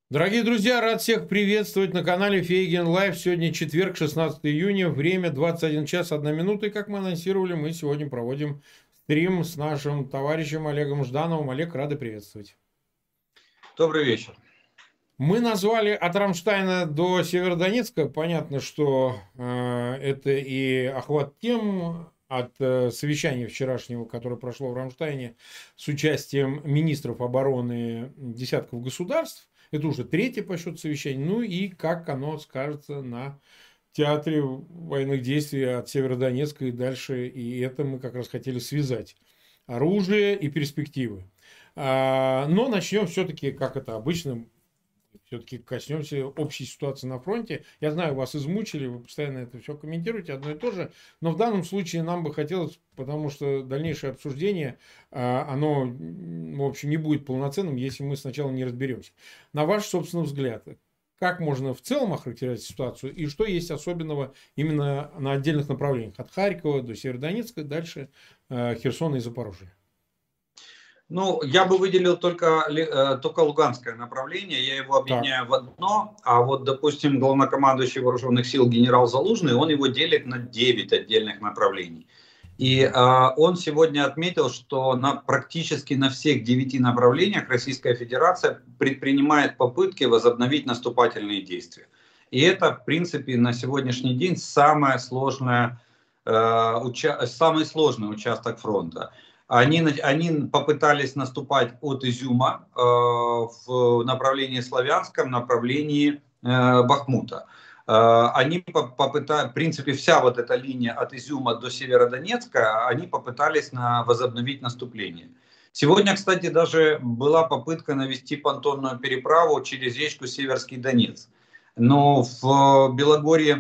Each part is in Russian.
Дорогие друзья, рад всех приветствовать на канале Фейген Лайв. Сегодня четверг, 16 июня, время 21 час 1 минута. И как мы анонсировали, мы сегодня проводим стрим с нашим товарищем Олегом Ждановым. Олег, рады приветствовать. Добрый вечер. Мы назвали от Рамштайна до Северодонецка. Понятно, что это и охват тем от совещания вчерашнего, которое прошло в Рамштайне с участием министров обороны десятков государств. Это уже третье по счету совещание. Ну и как оно скажется на театре военных действий от Северодонецка и дальше. И это мы как раз хотели связать. Оружие и перспективы. Но начнем все-таки, как это обычно, все-таки коснемся общей ситуации на фронте. Я знаю, вас измучили, вы постоянно это все комментируете, одно и то же. Но в данном случае нам бы хотелось, потому что дальнейшее обсуждение, оно, в общем, не будет полноценным, если мы сначала не разберемся. На ваш собственный взгляд, как можно в целом охарактеризовать ситуацию и что есть особенного именно на отдельных направлениях, от Харькова до Северодонецка, дальше Херсона и Запорожья? Ну, я бы выделил только луганское направление, я его Так. объединяю в одно, а вот, допустим, главнокомандующий вооруженных сил генерал Залужный, он его делит на 9 отдельных направлений. И он сегодня отметил, что практически на всех 9 направлениях Российская Федерация предпринимает попытки возобновить наступательные действия. И это, в принципе, на сегодняшний день самый сложный участок фронта. Они попытались наступать от Изюма в направлении Славянском, в направлении Бахмута. Они попытались, в принципе, вся вот эта линия от Изюма до Северодонецка, они попытались возобновить наступление. Сегодня, кстати, даже была попытка навести понтонную переправу через речку Северский Донец. Но в Белогорье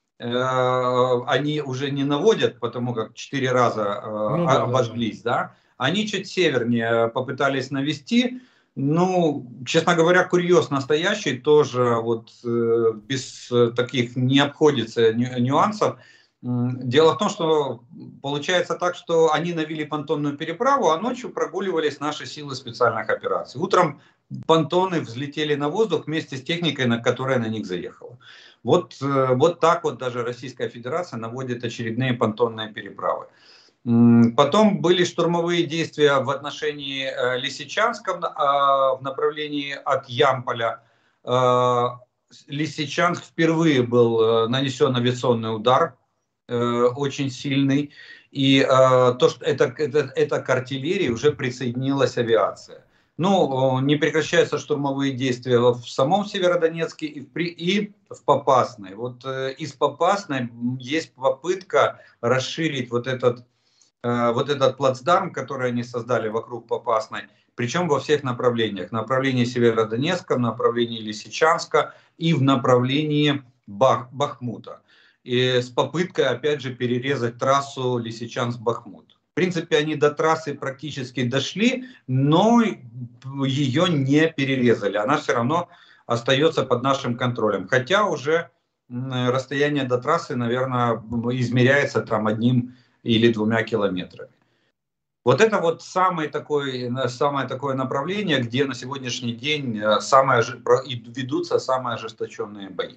они уже не наводят, потому как 4 раза Ну да, да, да. обожглись, да. Они чуть севернее попытались навести. Ну, честно говоря, курьез настоящий, тоже вот без таких не обходится нюансов. Дело в том, что получается так, что они навели понтонную переправу, а ночью прогуливались наши силы специальных операций. Утром понтоны взлетели на воздух вместе с техникой, которая на них заехала. Вот так вот даже Российская Федерация наводит очередные понтонные переправы. Потом были штурмовые действия в отношении Лисичанска в направлении от Ямполя. Лисичанск впервые был нанесен авиационный удар, очень сильный. И то, что это к артиллерии уже присоединилась авиация. Ну, не прекращаются штурмовые действия в самом Северодонецке и в Попасной. Вот из Попасной есть попытка расширить вот этот плацдарм, который они создали вокруг Попасной, причем во всех направлениях. В направлении Северодонецка, в направлении Лисичанска и в направлении Бахмута. И с попыткой, опять же, перерезать трассу Лисичанск-Бахмут. В принципе, они до трассы практически дошли, но ее не перерезали. Она все равно остается под нашим контролем. Хотя уже расстояние до трассы, наверное, измеряется там 1 или 2 километрами. Вот это вот самое такое направление, где на сегодняшний день ведутся самые ожесточенные бои.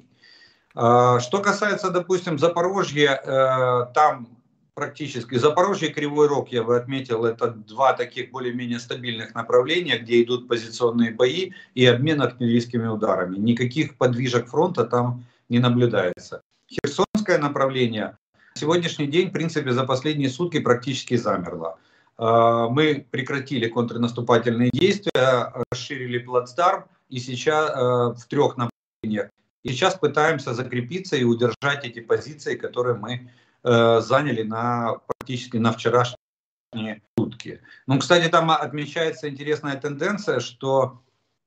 Что касается, допустим, Запорожья, там практически Запорожье и Кривой Рог, я бы отметил, это 2 таких более-менее стабильных направления, где идут позиционные бои и обмен артиллерийскими ударами. Никаких подвижек фронта там не наблюдается. Херсонское направление на сегодняшний день, в принципе, за последние сутки практически замерло. Мы прекратили контрнаступательные действия, расширили плацдарм и сейчас в 3 направлениях. И сейчас пытаемся закрепиться и удержать эти позиции, которые мы заняли практически на вчерашние сутки. Ну, кстати, там отмечается интересная тенденция, что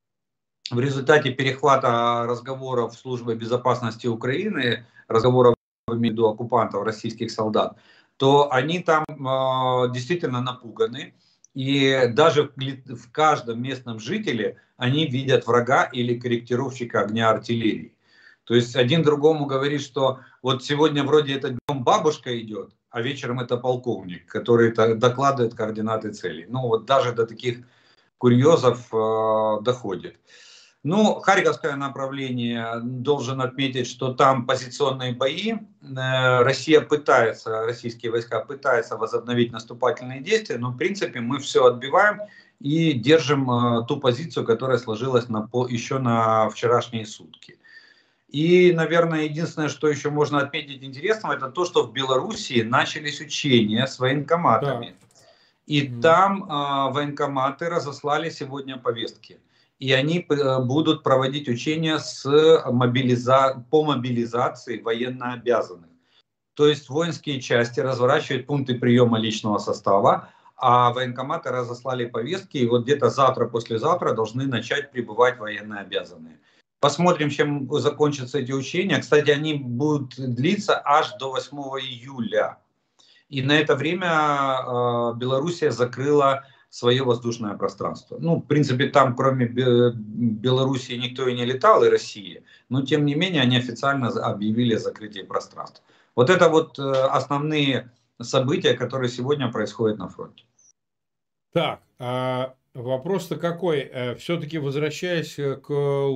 в результате перехвата разговоров Службы безопасности Украины, разговоров между оккупантов, российских солдат, то они там действительно напуганы. И даже в каждом местном жителе они видят врага или корректировщика огня артиллерии. То есть один другому говорит, что вот сегодня вроде это днем бабушка идет, а вечером это полковник, который докладывает координаты целей. Ну вот даже до таких курьезов доходит. Ну, Харьковское направление, должен отметить, что там позиционные бои. Россия пытается, российские войска пытаются возобновить наступательные действия, но в принципе мы все отбиваем и держим ту позицию, которая сложилась еще на вчерашние сутки. И, наверное, единственное, что еще можно отметить интересного, это то, что в Белоруссии начались учения с Так. военкоматами. И Мгм. там военкоматы разослали сегодня повестки. И они будут проводить учения по мобилизации военнообязанных. То есть воинские части разворачивают пункты приема личного состава, а военкоматы разослали повестки, и вот где-то завтра, послезавтра должны начать прибывать военнообязанные. Посмотрим, чем закончатся эти учения. Кстати, они будут длиться аж до 8 июля. И на это время Белоруссия закрыла свое воздушное пространство. Ну, в принципе, там кроме Белоруссии никто и не летал, и России. Но, тем не менее, они официально объявили закрытие пространства. Вот это вот основные события, которые сегодня происходят на фронте. Так, а вопрос-то какой? Все-таки возвращаясь к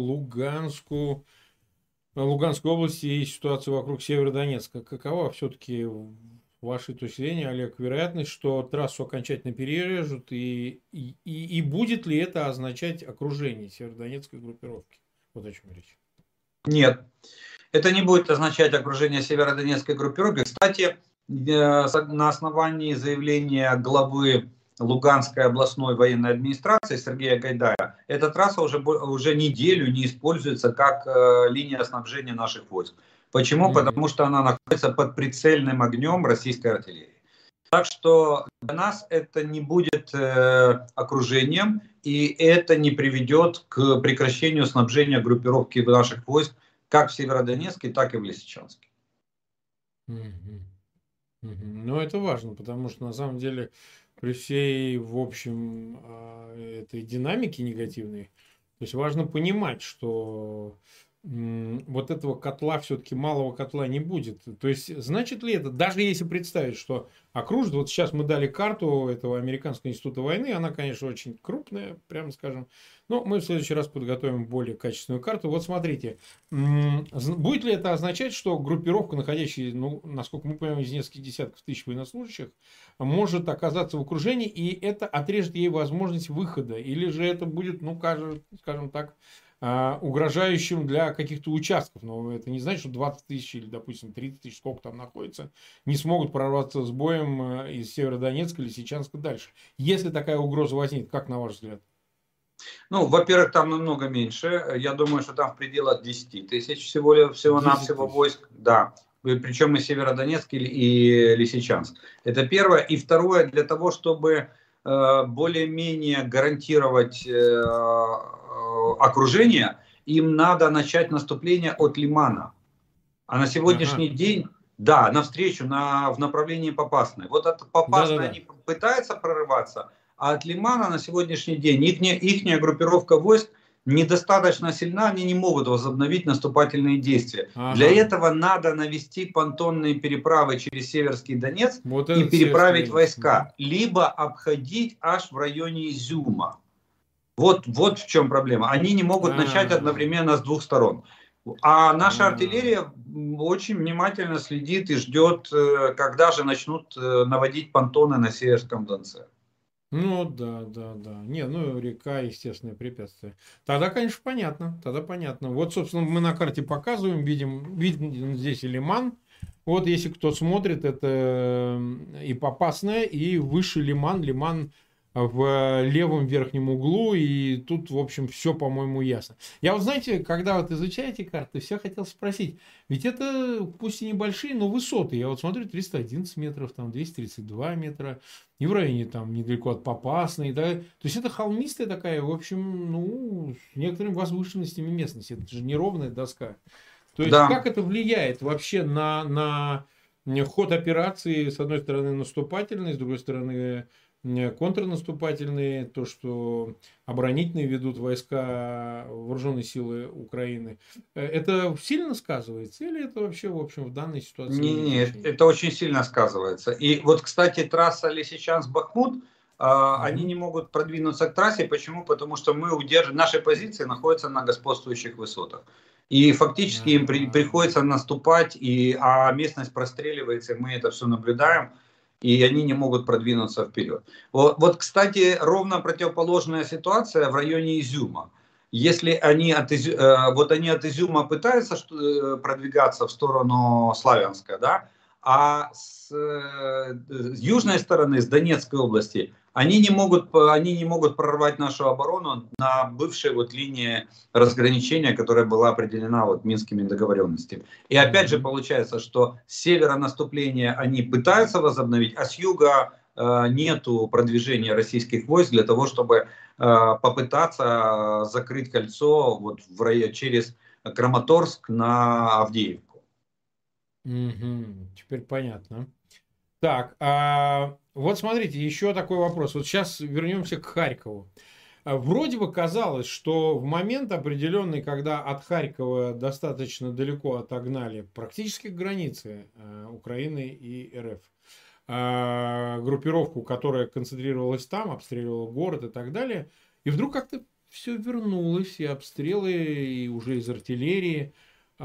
Луганской области и ситуации вокруг Северодонецка, какова все-таки вашей точки зрения, Олег, вероятность, что трассу окончательно перережут, и будет ли это означать окружение северодонецкой группировки? Вот о чем речь. Нет, это не будет означать окружение северодонецкой группировки. Кстати, на основании заявления главы Луганской областной военной администрации Сергея Гайдая, эта трасса уже неделю не используется как линия снабжения наших войск. Почему? Потому что она находится под прицельным огнем российской артиллерии. Так что для нас это не будет окружением, и это не приведет к прекращению снабжения группировки наших войск как в Северодонецке, так и в Лисичанске. Ну, это важно, потому что на самом деле при всей, в общем, этой динамике негативной, то есть важно понимать, что вот этого котла, все-таки малого котла не будет. То есть, значит ли это, даже если представить, что окружит, вот сейчас мы дали карту этого Американского института войны, она, конечно, очень крупная, прямо скажем, но мы в следующий раз подготовим более качественную карту. Вот смотрите, будет ли это означать, что группировка, находящаяся, ну, насколько мы понимаем, из нескольких десятков тысяч военнослужащих, может оказаться в окружении, и это отрежет ей возможность выхода? Или же это будет, ну, скажем так, угрожающим для каких-то участков. Но это не значит, что 20 тысяч или, допустим, 30 тысяч, сколько там находится, не смогут прорваться с боем из Северодонецка или Лисичанска дальше. Если такая угроза возникнет, как на ваш взгляд? Ну, во-первых, там намного меньше. Я думаю, что там в пределах 10 тысяч всего-навсего войск. Да. Причем и Северодонецк, и Лисичанск. Это первое. И второе, для того, чтобы более-менее гарантировать окружение, им надо начать наступление от Лимана. А на сегодняшний день, да, навстречу, в направлении Попасной. Вот от Попасной они пытаются прорываться, а от Лимана на сегодняшний день их группировка войск недостаточно сильна, они не могут возобновить наступательные действия. Для этого надо навести понтонные переправы через Северский Донец и переправить войска, либо обходить аж в районе Изюма. Вот в чем проблема. Они не могут начать одновременно с двух сторон. А наша артиллерия очень внимательно следит и ждет, когда же начнут наводить понтоны на Северском Донце. Ну, да. Не, ну, река, естественное препятствие. Тогда, конечно, понятно. Вот, собственно, мы на карте показываем, видим здесь и Лиман. Вот, если кто смотрит, это и Попасная, и выше Лиман. Лиман в левом верхнем углу, и тут, в общем, все, по-моему, ясно. Я вот, знаете, когда вот изучаете карты, все хотел спросить, ведь это, пусть и небольшие, но высоты. Я вот смотрю, 311 метров, там 232 метра, и в районе там недалеко от Попасной, да. То есть это холмистая такая, в общем, ну, с некоторыми возвышенностями местности. Это же неровная доска. То есть как это влияет вообще на ход операции, с одной стороны, наступательной, с другой стороны, контрнаступательные, то, что оборонительные ведут войска вооруженные силы Украины. Это сильно сказывается или это вообще, в общем, в данной ситуации? Нет, это очень сильно сказывается. И вот, кстати, трасса Лисичанск-Бахмут, они не могут продвинуться к трассе. Почему? Потому что наши позиции находятся на господствующих высотах. И фактически им приходится наступать, а местность простреливается, и мы это все наблюдаем, и они не могут продвинуться вперед. Вот, кстати, ровно противоположная ситуация в районе Изюма. Если они от Изюма пытаются продвигаться в сторону Славянска, да, а с южной стороны, с Донецкой области, они не могут прорвать нашу оборону на бывшей линии разграничения, которая была определена Минскими договоренностями. И опять же получается, что с севера наступления они пытаются возобновить, а с юга нету продвижения российских войск для того, чтобы попытаться закрыть кольцо через Краматорск на Авдеевку. Теперь понятно. Так, вот смотрите, еще такой вопрос. Вот сейчас вернемся к Харькову. Вроде бы казалось, что в момент определенный, когда от Харькова достаточно далеко отогнали практически к границе Украины и РФ, группировку, которая концентрировалась там, обстреливала город и так далее, и вдруг как-то все вернулось, и обстрелы, и уже из артиллерии,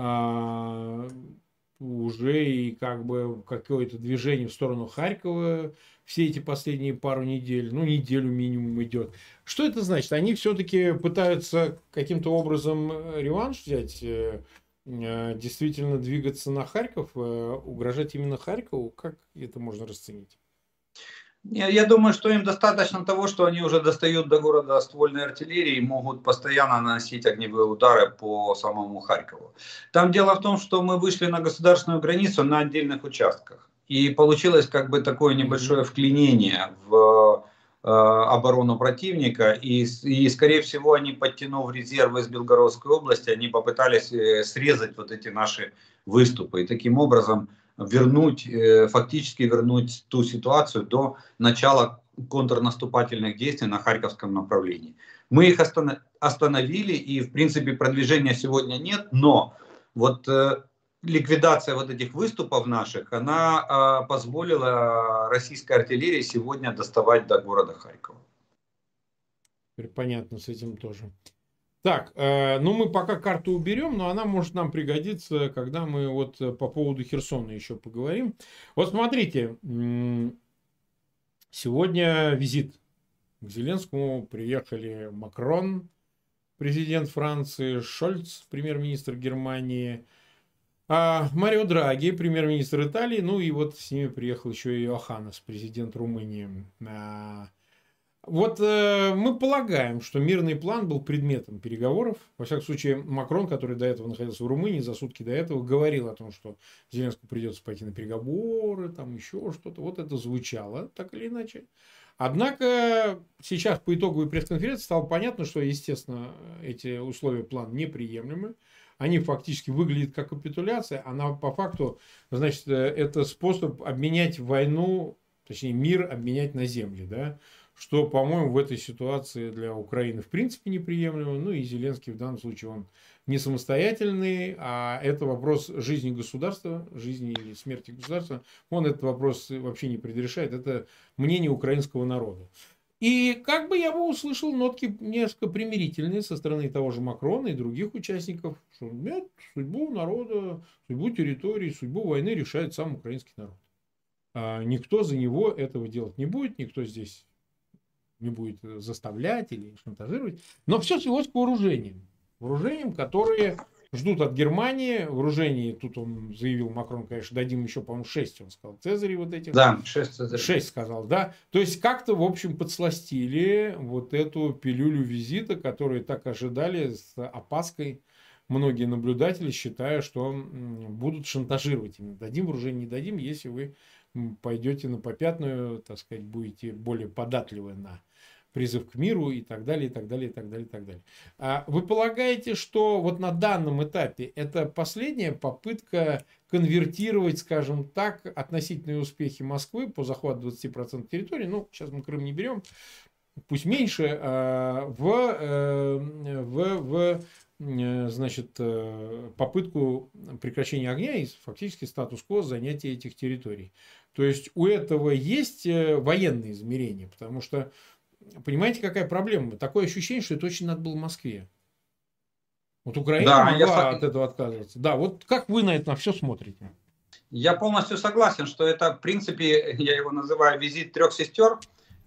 уже и какое-то движение в сторону Харькова все эти последние пару недель, неделю минимум идет. Что это значит? Они все-таки пытаются каким-то образом реванш взять, действительно двигаться на Харьков, угрожать именно Харькову? Как это можно расценить? Я думаю, что им достаточно того, что они уже достают до города ствольной артиллерии и могут постоянно наносить огневые удары по самому Харькову. Там дело в том, что мы вышли на государственную границу на отдельных участках. И получилось такое небольшое вклинение в оборону противника. И, скорее всего, они, подтянув резервы из Белгородской области, они попытались срезать эти наши выступы. И таким образом фактически вернуть ту ситуацию до начала контрнаступательных действий на Харьковском направлении. Мы их остановили, и в принципе продвижения сегодня нет, но ликвидация этих выступов наших, она позволила российской артиллерии сегодня доставать до города Харькова. Теперь понятно с этим тоже. Так, мы пока карту уберем, но она может нам пригодиться, когда мы по поводу Херсона еще поговорим. Вот смотрите, сегодня визит к Зеленскому. Приехали Макрон, президент Франции, Шольц, премьер-министр Германии, Марио Драги, премьер-министр Италии, и с ними приехал еще и Йоханнес, президент Румынии. Мы полагаем, что мирный план был предметом переговоров. Во всяком случае, Макрон, который до этого находился в Румынии, за сутки до этого, говорил о том, что Зеленскому придется пойти на переговоры, там еще что-то. Это звучало так или иначе. Однако сейчас по итоговой пресс-конференции стало понятно, что, естественно, эти условия плана неприемлемы. Они фактически выглядят как капитуляция, а по факту, значит, это способ обменять войну, точнее мир обменять на земли, да? Что, по-моему, в этой ситуации для Украины в принципе неприемлемо. И Зеленский в данном случае он не самостоятельный, а это вопрос жизни государства, жизни или смерти государства. Он этот вопрос вообще не предрешает. Это мнение украинского народа. И я бы услышал нотки несколько примирительные со стороны того же Макрона и других участников, что нет, судьбу народа, судьбу территории, судьбу войны решает сам украинский народ. Никто за него этого делать не будет, никто здесь не будет заставлять или шантажировать. Но все свелось к вооружениям. Вооружениям, которые ждут от Германии. Вооружений, тут он заявил, Макрон, конечно, дадим еще, по-моему, 6, он сказал, Цезарей этих. Да, 6 Цезарей. 6 сказал, да. То есть, как-то, в общем, подсластили эту пилюлю визита, которую так ожидали с опаской многие наблюдатели, считая, что будут шантажировать. Именно дадим вооружение, не дадим, если вы пойдете на попятную, так сказать, будете более податливы на призыв к миру и так далее, и так далее, и так далее, и так далее. Вы полагаете, что на данном этапе это последняя попытка конвертировать, скажем так, относительные успехи Москвы по захвату 20% территории, сейчас мы Крым не берем, пусть меньше, в значит, попытку прекращения огня и фактически статус-кво занятия этих территорий. То есть у этого есть военные измерения, потому что, понимаете, какая проблема? Такое ощущение, что это очень надо было Москве. Вот Украина Да, могла от этого отказываться. Да, вот как вы на это на все смотрите? я полностью согласен, что это, в принципе, я его называю визит трех сестер.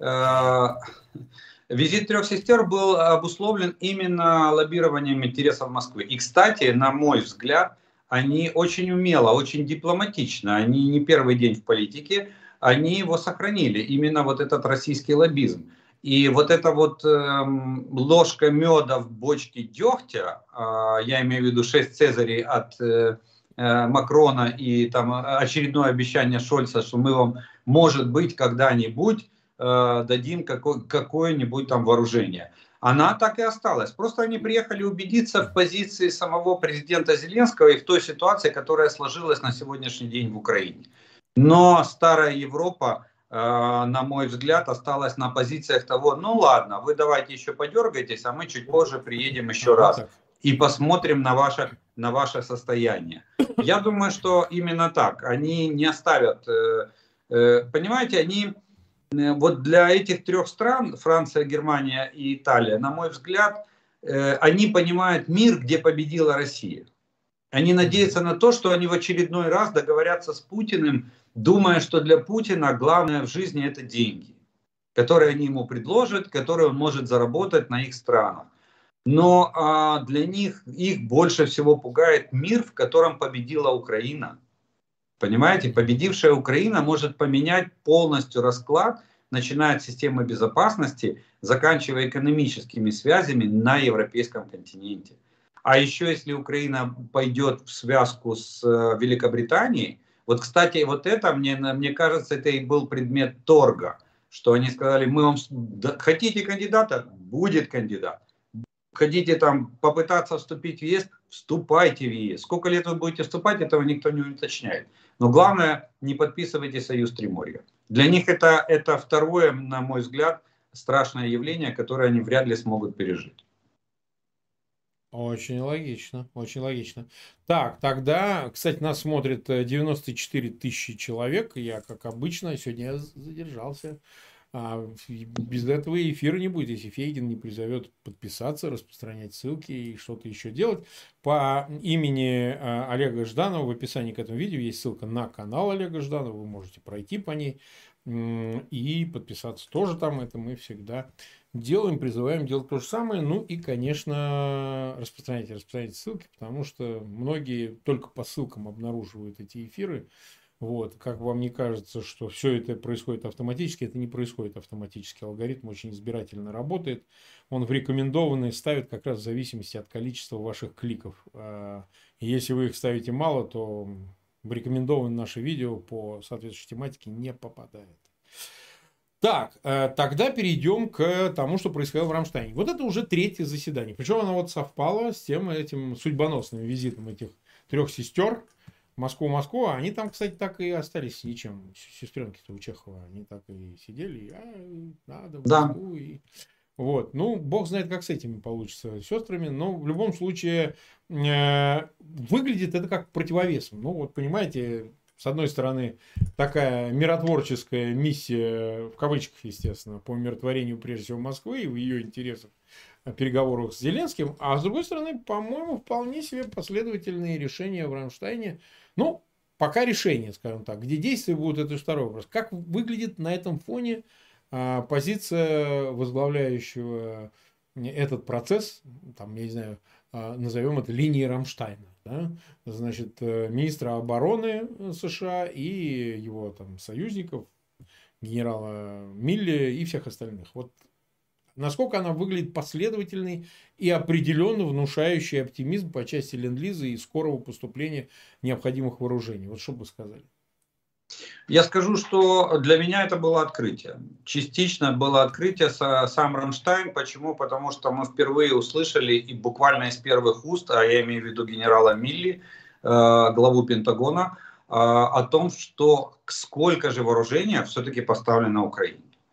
Визит трех сестер был обусловлен именно лоббированием интересов Москвы. И, кстати, на мой взгляд, они очень умело, очень дипломатично, они не первый день в политике, они его сохранили, именно вот этот российский лоббизм. И вот эта вот ложка меда в бочке дегтя, я имею в виду 6 цезарей от Макрона и там очередное обещание Шольца, что мы вам, может быть, когда-нибудь дадим какое-нибудь там вооружение. Она так и осталась. Просто они приехали убедиться в позиции самого президента Зеленского и в той ситуации, которая сложилась на сегодняшний день в Украине. Но старая Европа, на мой взгляд, осталась на позициях того, ну ладно, вы давайте еще подергайтесь, а мы чуть позже приедем еще раз и посмотрим на ваше состояние. Я думаю, что именно так. Они не оставят, понимаете, они вот для этих трех стран, Франция, Германия и Италия, на мой взгляд, они понимают мир, где победила Россия. Они надеются на то, что они в очередной раз договорятся с Путиным, думая, что для Путина главное в жизни это деньги, которые они ему предложат, которые он может заработать на их странах. Но для них их больше всего пугает мир, в котором победила Украина. Понимаете, победившая Украина может поменять полностью расклад, начиная от системы безопасности, заканчивая экономическими связями на европейском континенте. А еще если Украина пойдет в связку с Великобританией, вот, кстати, вот это, мне кажется, это и был предмет торга, что они сказали, мы вам, хотите кандидата, будет кандидат. Хотите там попытаться вступить в ЕС, вступайте в ЕС. Сколько лет вы будете вступать, этого никто не уточняет. Но главное, не подписывайте союз Триморья. Для них это второе, на мой взгляд, страшное явление, которое они вряд ли смогут пережить. Очень логично, очень логично. Так, тогда, кстати, нас смотрит 94 тысячи человек. Я, как обычно, сегодня задержался. Без этого эфира не будет, если Фейгин не призовет подписаться, распространять ссылки и что-то еще делать. По имени Олега Жданова в описании к этому видео есть ссылка на канал Олега Жданова. Вы можете пройти по ней и подписаться тоже там. Это мы всегда делаем, призываем делать то же самое. Ну и, конечно, распространяйте ссылки, потому что многие только по ссылкам обнаруживают эти эфиры. Вот, как вам не кажется, что все это происходит автоматически, это не происходит автоматически. Алгоритм очень избирательно работает. Он в рекомендованные ставит как раз в зависимости от количества ваших кликов. И если вы их ставите мало, то в рекомендованные наши видео по соответствующей тематике не попадает. Так, тогда перейдем к тому, что происходило в Рамштайне. Вот это уже третье заседание. Причем оно вот совпало с тем этим судьбоносным визитом этих трех сестер. Москву, они там, кстати, так и остались ничем. Сестренки-то у Чехова, они так и сидели, надо в Москву. И... Вот, ну, бог знает, как с этими получится сестрами, но в любом случае выглядит это как противовесом. Ну, вот, понимаете, с одной стороны, такая миротворческая миссия, в кавычках, естественно, по умиротворению, прежде всего, Москвы и в ее интересах, переговорах с Зеленским, а с другой стороны, по-моему, вполне себе последовательные решения в Рамштайне. Ну, пока решения, скажем так. Где действия будут, это второй вопрос. Как выглядит на этом фоне позиция возглавляющего этот процесс, там, я не знаю, назовем это линией Рамштайна, да? Значит, министра обороны США и его там союзников, генерала Милли и всех остальных. Вот насколько она выглядит последовательной и определенно внушающей оптимизм по части ленд-лиза и скорого поступления необходимых вооружений. Вот что бы вы сказали? Я скажу, что для меня это было открытие. Частично было открытие сам Рамштайн. Почему? Потому что мы впервые услышали, и буквально из первых уст, а я имею в виду генерала Милли, главу Пентагона, о том, что сколько же вооружения все-таки поставлено на Украине.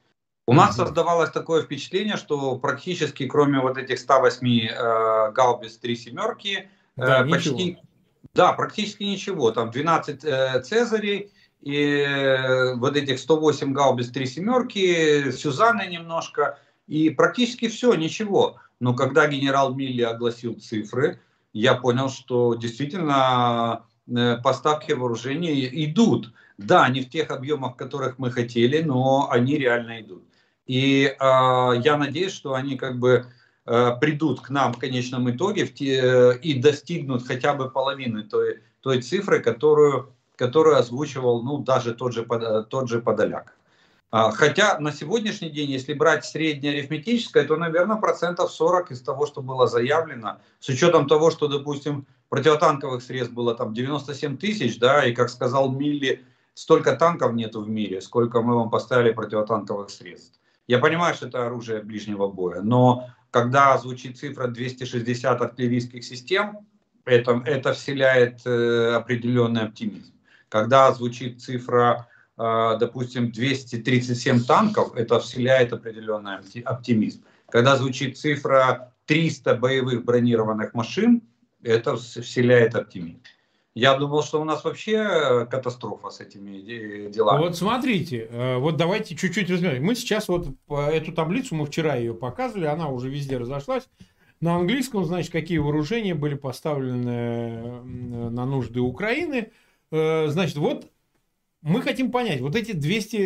У нас создавалось такое впечатление, что практически кроме вот этих 108 гаубиц 3 семерки, Да, почти, ничего. да, практически ничего. Там 12 Цезарей и вот этих 108 гаубиц 3 семерки, Сюзанны немножко, и практически все, ничего. Но когда генерал Милли огласил цифры, я понял, что действительно поставки вооружений идут. Да, не в тех объемах, которых мы хотели, но они реально идут. И я надеюсь, что они как бы придут к нам в конечном итоге и достигнут хотя бы половины той цифры, которую озвучивал ну, даже тот же Подоляк. Хотя на сегодняшний день, если брать среднее арифметическое, то, наверное, процентов 40 из того, что было заявлено, с учетом того, что, допустим, противотанковых средств было там 97 тысяч, да, и, как сказал Милли, столько танков нету в мире, сколько мы вам поставили противотанковых средств. Я понимаю, что это оружие ближнего боя, но когда звучит цифра 260 артиллерийских систем, это вселяет определенный оптимизм. Когда звучит цифра, допустим, 237 танков, это вселяет определенный оптимизм. Когда звучит цифра 300 боевых бронированных машин, это вселяет оптимизм. Я думал, что у нас вообще катастрофа с этими делами. Вот смотрите, вот давайте чуть-чуть разберем. Мы сейчас вот эту таблицу, мы вчера ее показывали, она уже везде разошлась. На английском, значит, какие вооружения были поставлены на нужды Украины. Значит, вот мы хотим понять, вот эти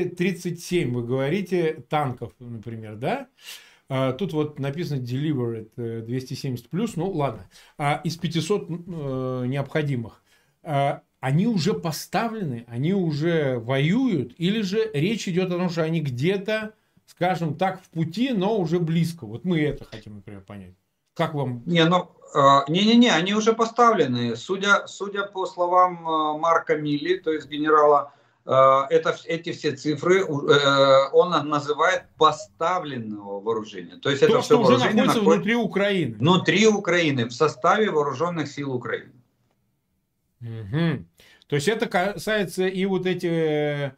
237, вы говорите, танков, например, да? Тут вот написано delivered 270 плюс, ну ладно. Из 500 необходимых. Они уже поставлены, они уже воюют, или же речь идет о том, что они где-то, скажем так, в пути, но уже близко. Вот мы это хотим, например, понять. Как вам? Не, они уже поставлены. Судя по словам Марка Милли, то есть генерала, эти все цифры он называет поставленного вооружения. То есть То, это все что уже вооружение находится внутри Украины. Внутри Украины, в составе вооруженных сил Украины. Угу. То есть это касается и вот эти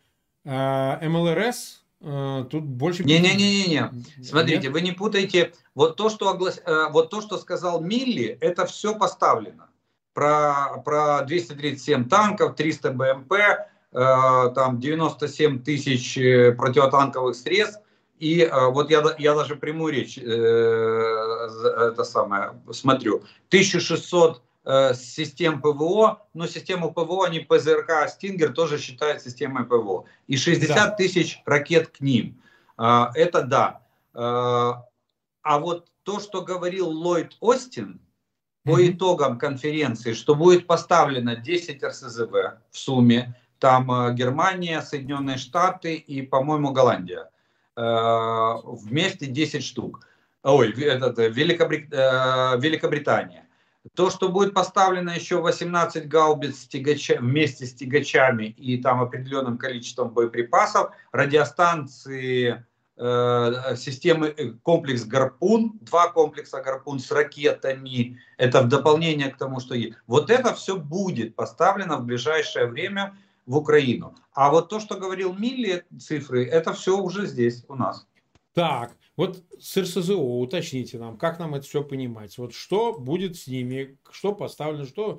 МЛРС, тут больше... Не. Смотрите, вы не путайте. Вот то, что сказал Милли, это все поставлено. Про 237 танков, 300 БМП, там 97 тысяч противотанковых средств. И вот я даже прямую речь смотрю. 1600 систем ПВО, но систему ПВО, они ПЗРК Стингер тоже считают системой ПВО. И 60 тысяч ракет к ним. Это да. А вот то, что говорил Ллойд Остин по итогам конференции, что будет поставлено 10 РСЗВ в сумме, там Германия, Соединенные Штаты и, по-моему, Голландия. Вместе 10 штук. Великобритания. То, что будет поставлено еще 18 гаубиц вместе с тягачами и там определенным количеством боеприпасов, радиостанции, системы, комплекс «Гарпун», 2 комплекса «Гарпун» с ракетами, это в дополнение к тому, что есть. Вот это все будет поставлено в ближайшее время в Украину. А вот то, что говорил Милли, цифры, это все уже здесь у нас. Так, вот с РСЗО уточните нам, как нам это все понимать. Вот что будет с ними, что поставлено, что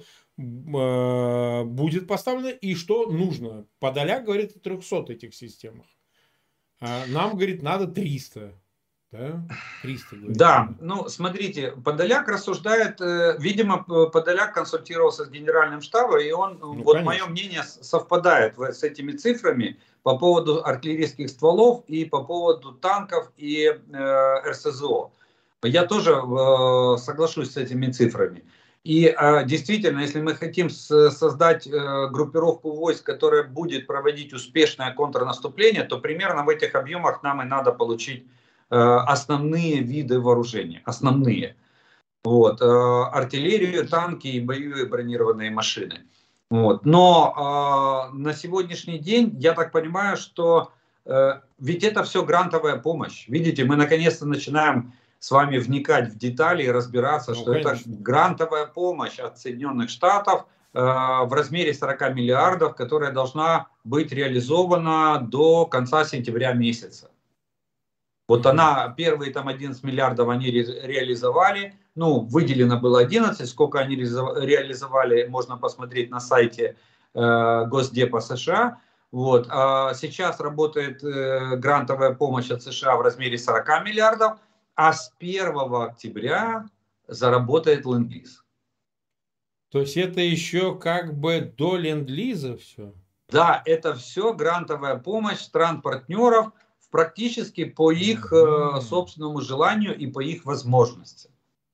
будет поставлено и что нужно. Подоляк говорит о 300 этих системах. Нам, говорит, надо 300. Да, 300, говорит. Да, ну смотрите, Подоляк рассуждает, видимо, Подоляк консультировался с генеральным штабом, и он, вот мое мнение совпадает с этими цифрами по поводу артиллерийских стволов и по поводу танков и РСЗО. Я тоже соглашусь с этими цифрами. И действительно, если мы хотим создать группировку войск, которая будет проводить успешное контрнаступление, то примерно в этих объемах нам и надо получить основные виды вооружения. Основные. Вот. Артиллерию, танки и боевые бронированные машины. Вот. Но на сегодняшний день, я так понимаю, что ведь это все грантовая помощь. Видите, мы наконец-то начинаем с вами вникать в детали и разбираться, что конечно. Это грантовая помощь от Соединенных Штатов в размере 40 миллиардов, которая должна быть реализована до конца сентября месяца. Вот она, первые там 11 миллиардов они реализовали, ну, выделено было 11, сколько они реализовали, можно посмотреть на сайте Госдепа США. Вот. А сейчас работает грантовая помощь от США в размере 40 миллиардов, а с 1 октября заработает ленд-лиз. То есть это еще как бы до ленд-лиза все? Да, это все грантовая помощь стран-партнеров практически по их собственному желанию и по их возможностям.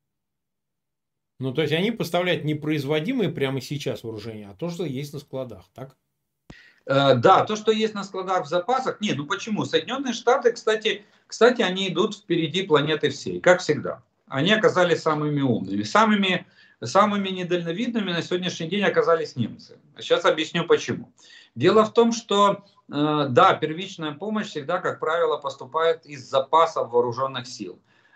Ну, то есть они поставляют не производимые прямо сейчас вооружения, а то, что есть на складах, так? Да, то, что есть на складах в запасах. Не, ну почему? Соединенные Штаты, кстати, они идут впереди планеты всей, как всегда. Они оказались самыми умными. Самыми недальновидными на сегодняшний день оказались немцы. Сейчас объясню почему. Дело в том, что да, первичная помощь всегда, как правило, поступает из запасов вооруженных сил,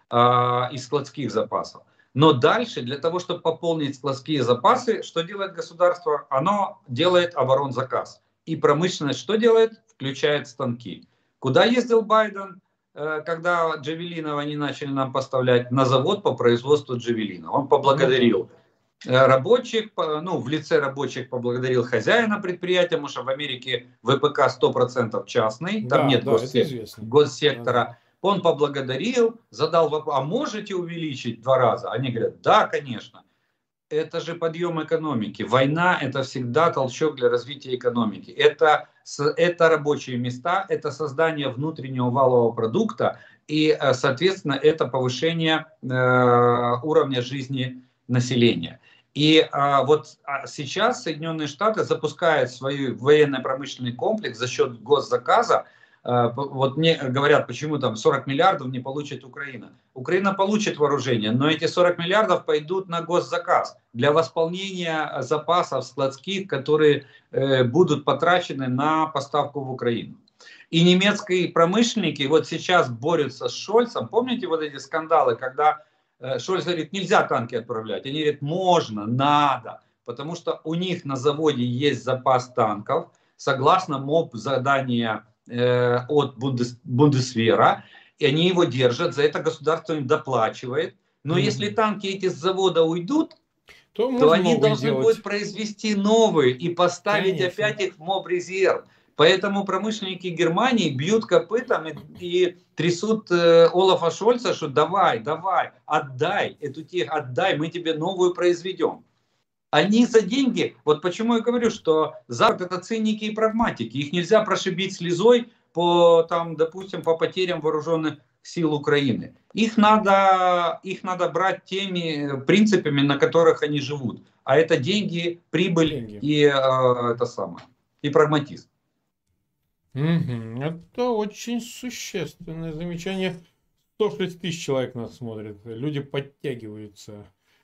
из складских запасов. Но дальше, для того, чтобы пополнить складские запасы, что делает государство? Оно делает оборонзаказ. И промышленность что делает? Включает станки. Куда ездил Байден, когда джавелинов они начали нам поставлять? На завод по производству джавелина. Он поблагодарил рабочих, ну, в лице рабочих поблагодарил хозяина предприятия, потому что в Америке ВПК 100% частный, там Да, нет да, это известно. госсектора. Да. Он поблагодарил, задал вопрос, а можете увеличить в 2 раза? Они говорят, да, конечно. Это же подъем экономики. Война – это всегда толчок для развития экономики. Это рабочие места, это создание внутреннего валового продукта и, соответственно, это повышение уровня жизни населения. И вот сейчас Соединенные Штаты запускают свой военно-промышленный комплекс за счет госзаказа. Вот мне говорят, почему там 40 миллиардов не получит Украина. Украина получит вооружение, но эти 40 миллиардов пойдут на госзаказ для восполнения запасов складских, которые будут потрачены на поставку в Украину. И немецкие промышленники вот сейчас борются с Шольцем. Помните вот эти скандалы, когда Шольц говорит, нельзя танки отправлять. Они говорят, можно, надо. Потому что у них на заводе есть запас танков, согласно МОП задания от Бундесвера, и они его держат, за это государство им доплачивает. Но если танки эти с завода уйдут, то они должны будут произвести новые и поставить опять их в МОБ-резерв. Поэтому промышленники Германии бьют копытом и трясут Олафа Шольца, что давай, отдай эту технику, отдай, мы тебе новую произведем. Они за деньги, вот почему я говорю, что Запад это циники и прагматики. Их нельзя прошибить слезой по, там, допустим, по потерям вооруженных сил Украины. Их надо брать теми принципами, на которых они живут. А это деньги, прибыль и это самое, и прагматизм. Это очень существенное замечание. 106 тысяч человек нас смотрят. Люди подтягиваются.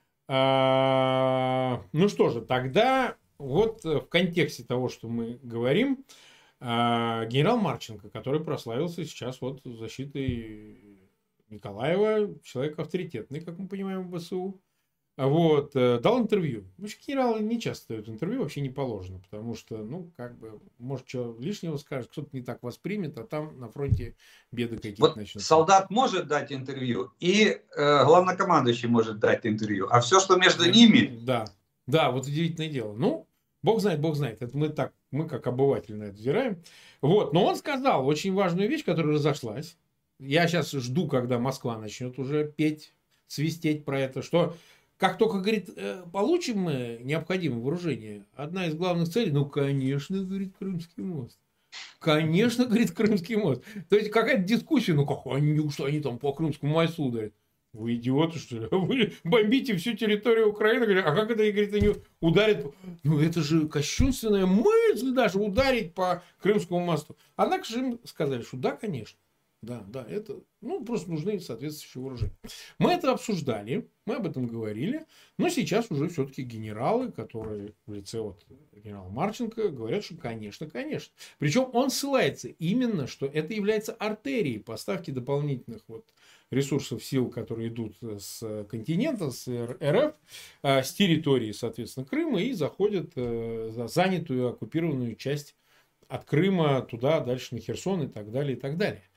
Ну что же, тогда вот в контексте того, что мы говорим, генерал Марченко, который прославился сейчас вот защитой Николаева, человек авторитетный, как мы понимаем, в ВСУ, вот, дал интервью. Вообще генералы не часто дают интервью, вообще не положено, потому что, ну, как бы, может, что лишнего скажет, кто-то не так воспримет, а там на фронте беды какие-то вот начнутся. Солдат может дать интервью, и главнокомандующий может дать интервью, а все, что между ними... Да, вот удивительное дело. Ну, Бог знает. Это мы как обыватели на это взираем. Вот, но он сказал очень важную вещь, которая разошлась. Я сейчас жду, когда Москва начнет уже петь, свистеть про это, что как только, говорит, получим мы необходимое вооружение, одна из главных целей, ну, конечно, говорит, Крымский мост. Конечно, говорит, Крымский мост. То есть какая-то дискуссия, ну, как они там по Крымскому мосту ударят. Вы идиоты, что ли? Вы бомбите всю территорию Украины. Говорят, а как это, говорит, они ударят? Ну, это же кощунственная мысль даже ударить по Крымскому мосту. Однако же им сказали, что да, конечно. Да, это, ну, просто нужны соответствующие вооружения. Мы это обсуждали, мы об этом говорили, но сейчас уже все-таки генералы, которые в лице вот генерала Марченко, говорят, что конечно. Причем он ссылается именно, что это является артерией поставки дополнительных вот ресурсов сил, которые идут с континента, с РФ, с территории, соответственно, Крыма и заходят за занятую, оккупированную часть от Крыма туда, дальше на Херсон и так далее, и так далее.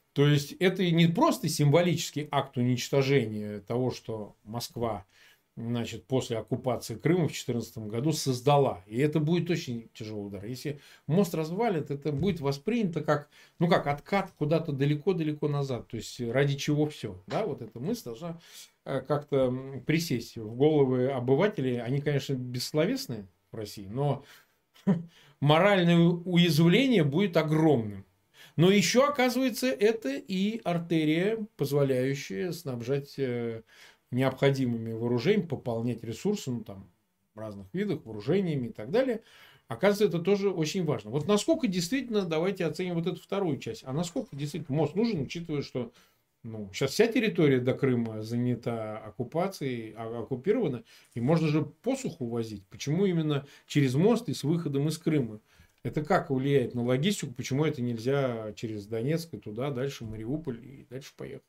То есть это не просто символический акт уничтожения того, что Москва, значит, после оккупации Крыма в 2014 году создала. И это будет очень тяжелый удар. Если мост развалит, это будет воспринято как, ну как откат куда-то далеко-далеко назад. То есть ради чего все. Да, вот эта мысль должна как-то присесть в головы обывателей. Они, конечно, бессловесны в России, но моральное уязвление будет огромным. Но еще, оказывается, это и артерия, позволяющая снабжать необходимыми вооружениями, пополнять ресурсы, ну, там, в разных видах, вооружениями и так далее. Оказывается, это тоже очень важно. Вот насколько действительно, давайте оценим вот эту вторую часть, а насколько действительно мост нужен, учитывая, что сейчас вся территория до Крыма занята оккупацией, оккупирована, и можно же посуху возить. Почему именно через мост и с выходом из Крыма? Это как влияет на логистику? Почему это нельзя через Донецк и туда, дальше Мариуполь и дальше поехать?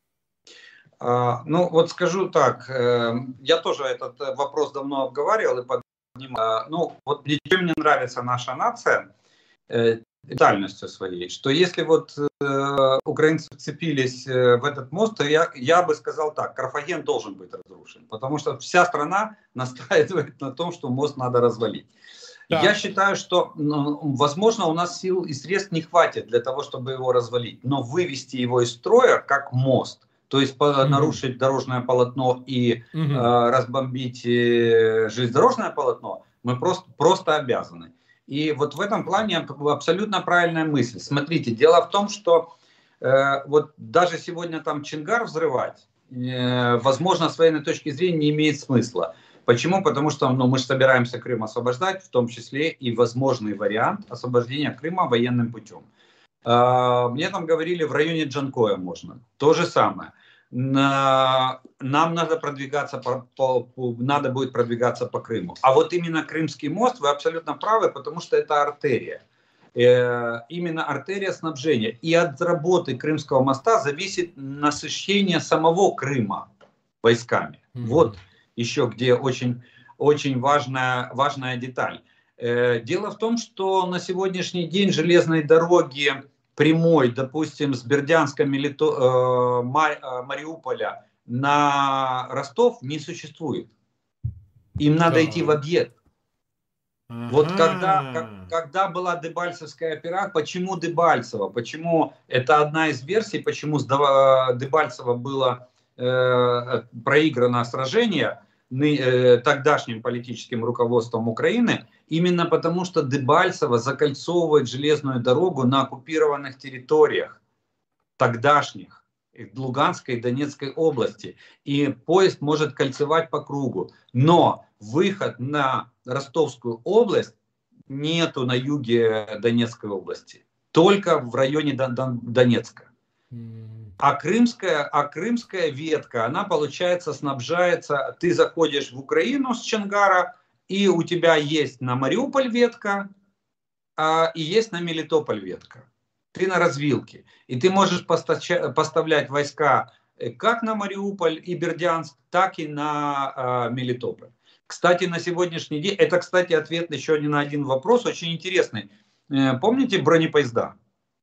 Ну, вот скажу так, я тоже этот вопрос давно обговаривал и поднимал. Ну, вот чем мне нравится наша нация, детальностью своей, что если вот украинцы вцепились в этот мост, то я бы сказал так, Карфаген должен быть разрушен, потому что вся страна настраивает на том, что мост надо развалить. Да. Я считаю, что, возможно, у нас сил и средств не хватит для того, чтобы его развалить, но вывести его из строя как мост, то есть нарушить дорожное полотно и разбомбить железнодорожное полотно, мы просто обязаны. И вот в этом плане абсолютно правильная мысль. Смотрите, дело в том, что вот даже сегодня там Чингар взрывать, возможно, с военной точки зрения не имеет смысла. Почему? Потому что мы же собираемся Крым освобождать, в том числе и возможный вариант освобождения Крыма военным путем. Мне там говорили, в районе Джанкоя можно. То же самое. Нам надо продвигаться, надо будет продвигаться по Крыму. А вот именно Крымский мост, вы абсолютно правы, потому что это артерия. Именно артерия снабжения. И от работы Крымского моста зависит насыщение самого Крыма войсками. Вот еще где очень, очень важная деталь. Дело в том, что на сегодняшний день железной дороги прямой, допустим, с Бердянска, Мариуполя на Ростов не существует. Им надо идти в объект. Вот когда была Дебальцевская операция, почему Дебальцево? Почему это одна из версий, почему с Дебальцево было проиграно сражение тогдашним политическим руководством Украины, именно потому что Дебальцево закольцовывает железную дорогу на оккупированных территориях тогдашних, Луганской и Донецкой области. И поезд может кольцевать по кругу. Но выход на Ростовскую область нету на юге Донецкой области. Только в районе Донецка. А крымская ветка, она, получается, снабжается, ты заходишь в Украину с Чонгара, и у тебя есть на Мариуполь ветка, и есть на Мелитополь ветка. Ты на развилке. И ты можешь поставлять войска как на Мариуполь и Бердянск, так и на Мелитополь. Кстати, на сегодняшний день, это, кстати, ответ еще не на один вопрос, очень интересный. Помните бронепоезда?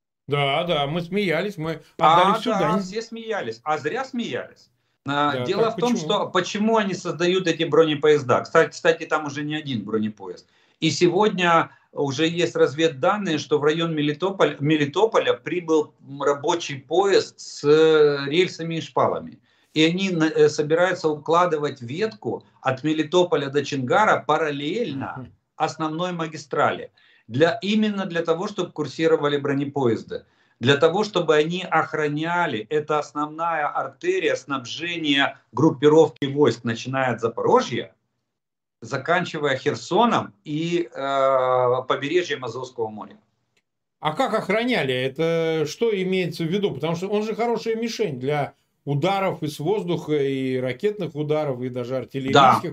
Да, мы смеялись, мы отдали всю дань. Да, все смеялись, а зря смеялись. Дело в том, что почему они создают эти бронепоезда. Кстати, там уже не один бронепоезд. И сегодня уже есть разведданные, что в район Мелитополя прибыл рабочий поезд с рельсами и шпалами. И они собираются укладывать ветку от Мелитополя до Чингара параллельно основной магистрали. Именно для того, чтобы курсировали бронепоезды. Для того, чтобы они охраняли, это основная артерия снабжения группировки войск, начиная от Запорожья, заканчивая Херсоном и побережьем Азовского моря. А как охраняли? Это что имеется в виду? Потому что он же хорошая мишень для ударов и с воздуха, и ракетных ударов, и даже артиллерийских.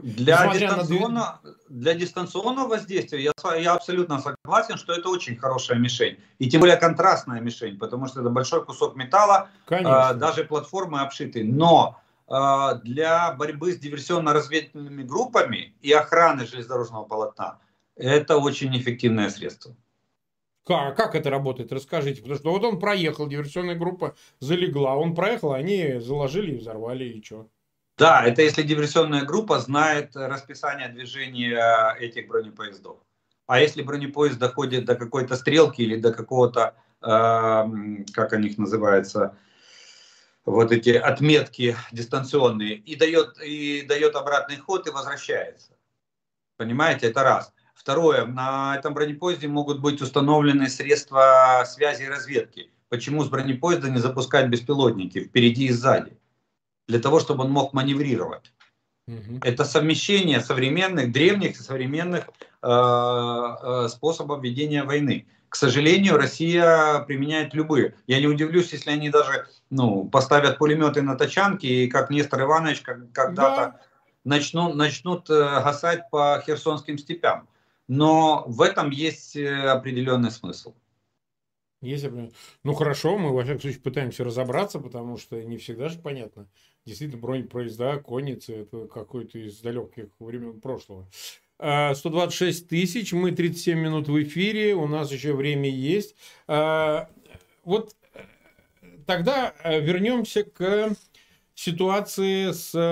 Да, для дистанционного воздействия я абсолютно согласен, что это очень хорошая мишень. И тем более контрастная мишень, потому что это большой кусок металла, даже платформы обшиты. Но для борьбы с диверсионно-разведывательными группами и охраны железнодорожного полотна это очень эффективное средство. Как это работает? Расскажите. Потому что вот он проехал, диверсионная группа залегла. Он проехал, они заложили и взорвали, и что? Да, это если диверсионная группа знает расписание движения этих бронепоездов. А если бронепоезд доходит до какой-то стрелки или до какого-то, как они их называются, вот эти отметки дистанционные, и дает обратный ход и возвращается. Понимаете, это раз. Второе, на этом бронепоезде могут быть установлены средства связи и разведки. Почему с бронепоезда не запускать беспилотники впереди и сзади? Для того, чтобы он мог маневрировать. Угу. Это совмещение современных, древних и современных способов ведения войны. К сожалению, Россия применяет любые. Я не удивлюсь, если они даже поставят пулеметы на тачанки, и как Нестор Иванович когда-то начнут гасать по херсонским степям. Но в этом есть определенный смысл. Ну хорошо, мы во всяком случае пытаемся разобраться, потому что не всегда же понятно. Действительно, бронепоезда, конницы, это какой-то из далеких времен прошлого. 126 тысяч, мы 37 минут в эфире, у нас еще время есть. Вот тогда вернемся к ситуации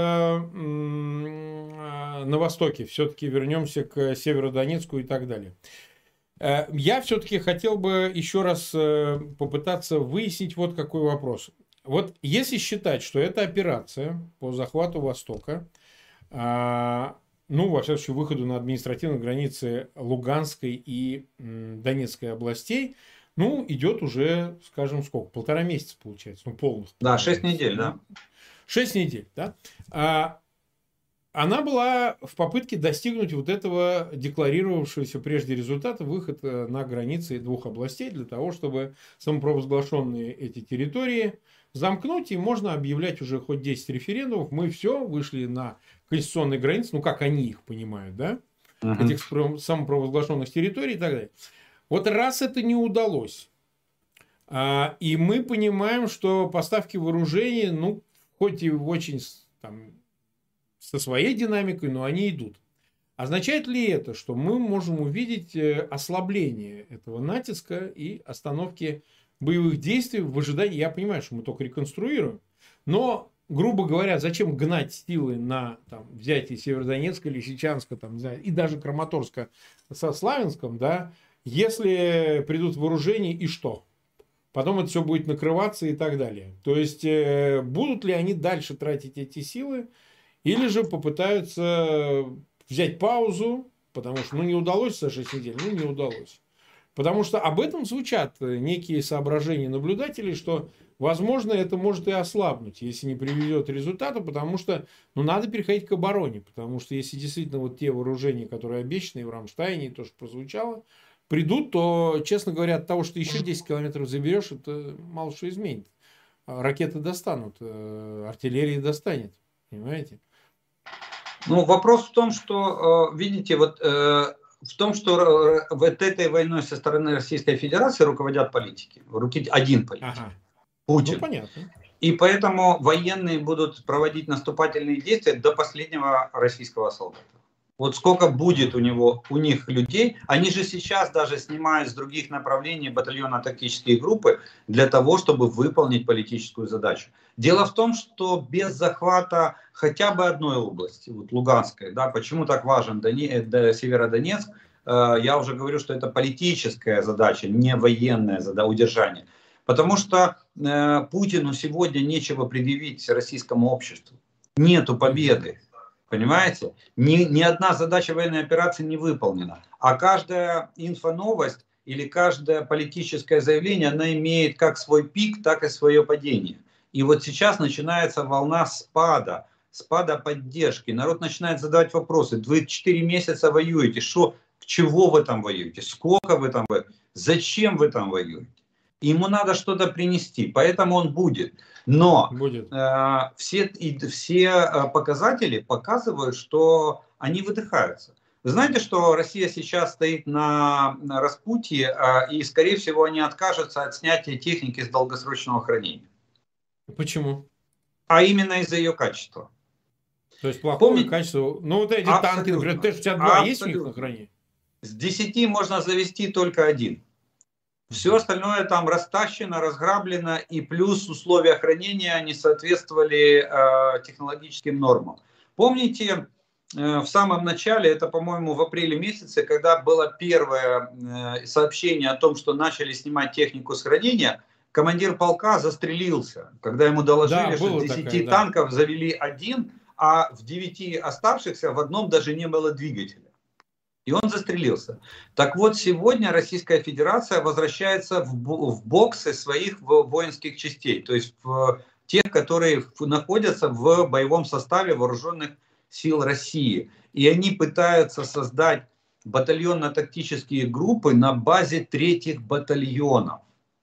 на Востоке. Все-таки вернемся к Северодонецку и так далее. Я все-таки хотел бы еще раз попытаться выяснить вот какой вопрос. Вот если считать, что эта операция по захвату Востока, во всяком случае, выходу на административные границы Луганской и Донецкой областей, идет уже, скажем, сколько? 1,5 месяца получается, полных. Да, 6 недель, да. 6 недель, да. Она была в попытке достигнуть вот этого декларировавшегося прежде результата выхода на границы двух областей для того, чтобы самопровозглашенные эти территории замкнуть, и можно объявлять уже хоть 10 референдумов. Мы все вышли на конституционные границы, как они их понимают, да, этих самопровозглашенных территорий и так далее. Вот раз это не удалось, и мы понимаем, что поставки вооружений, хоть и очень со своей динамикой, но они идут. Означает ли это, что мы можем увидеть ослабление этого натиска и остановки боевых действий в ожидании? Я понимаю, что мы только реконструируем, но, грубо говоря, зачем гнать силы на взятие Северодонецка, Лисичанска и даже Краматорска со Славянском, да, если придут вооружения и что? Потом это все будет накрываться и так далее. То есть, будут ли они дальше тратить эти силы, или же попытаются взять паузу, потому что не удалось за 6 недель, не удалось. Потому что об этом звучат некие соображения наблюдателей, что, возможно, это может и ослабнуть, если не приведет к результату, потому что надо переходить к обороне. Потому что если действительно вот те вооружения, которые обещаны в Рамштайне, то, что прозвучало, придут, то, честно говоря, от того, что еще 10 километров заберешь, это мало что изменит. Ракеты достанут, артиллерия достанет. Понимаете? Вопрос в том, что, видите, в том, что вот этой войной со стороны Российской Федерации руководят политики. Один политик. Путин. Понятно. И поэтому военные будут проводить наступательные действия до последнего российского солдата. Вот сколько будет у них людей, они же сейчас даже снимают с других направлений батальонно-тактические группы для того, чтобы выполнить политическую задачу. Дело в том, что без захвата хотя бы одной области, вот Луганской, да, почему так важен Северодонецк, я уже говорю, что это политическая задача, не военная задача, удержание. Потому что Путину сегодня нечего предъявить российскому обществу. Нету победы. Понимаете? Ни одна задача военной операции не выполнена. А каждая инфоновость или каждое политическое заявление, она имеет как свой пик, так и свое падение. И вот сейчас начинается волна спада поддержки. Народ начинает задавать вопросы. Вы 4 месяца воюете. Чего вы там воюете? Сколько вы там воюете? Зачем вы там воюете? Ему надо что-то принести, поэтому он будет. Но все показатели показывают, что они выдыхаются. Вы знаете, что Россия сейчас стоит на распутье, и, скорее всего, они откажутся от снятия техники с долгосрочного хранения. Почему? А именно из-за ее качества. То есть плохое качество. Вот эти танки, например, Т-62, есть у них на хранении? С 10 можно завести только 1. Все остальное там растащено, разграблено, и плюс условия хранения не соответствовали технологическим нормам. Помните, в самом начале, это, по-моему, в апреле месяце, когда было первое сообщение о том, что начали снимать технику с хранения, командир полка застрелился, когда ему доложили, Да, что было с 10 такое, да. танков завели один, а в 9 оставшихся в одном даже не было двигателя. И он застрелился. Так вот, сегодня Российская Федерация возвращается в боксы своих воинских частей, то есть в тех, которые находятся в боевом составе вооруженных сил России. И они пытаются создать батальонно-тактические группы на базе третьих батальонов.